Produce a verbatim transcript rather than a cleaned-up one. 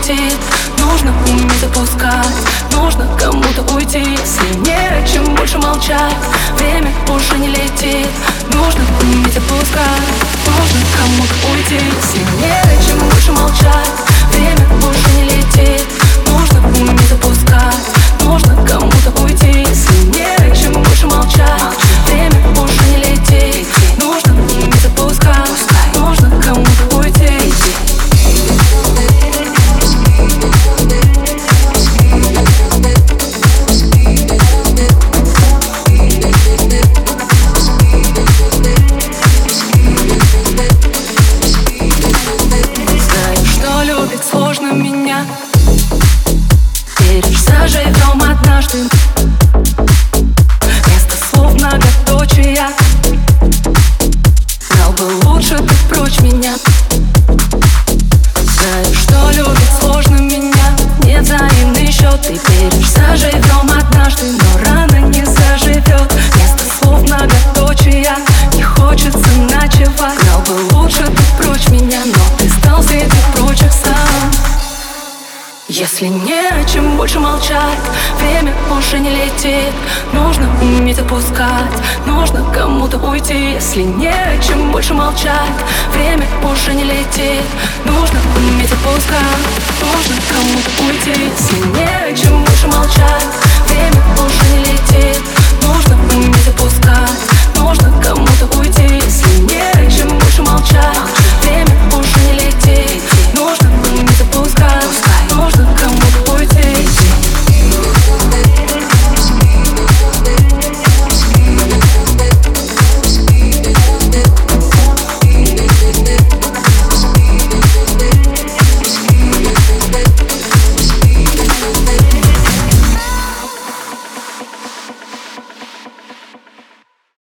летит. Нужно уметь отпускать, нужно кому-то уйти. Если не о чем больше молчать, время уже не летит. Нужно уметь отпускать, нужно кому-то уйти. Если не о чем больше молчать, время уже не летит. Нужно уметь отпускать, нужно кому-то уйти. Если не о чем больше молчать, время уже не летит. Нужно уметь отпускать, нужно кому-то уйти. Знаю, что любить сложно меня. Веришь, заживем однажды. Вместо слов многоточия. Знал бы лучше ты прочь меня. Знаю, что любить сложно меня. Нет взаимный счет. Ты веришь, заживем однажды, но рано не заживет. Вместо слов многоточия. Не хочется ночевать. Знал бы лучше ты прочь меня, но ты стал среди прочих сам. Если не о чем больше молчать, время уже не летит. Нужно уметь отпускать, нужно кому-то уйти. Если не о чем больше молчать, время уже не летит. Нужно уметь отпускать, нужно кому-то уйти. Если не о чем больше молчать, время уже не летит.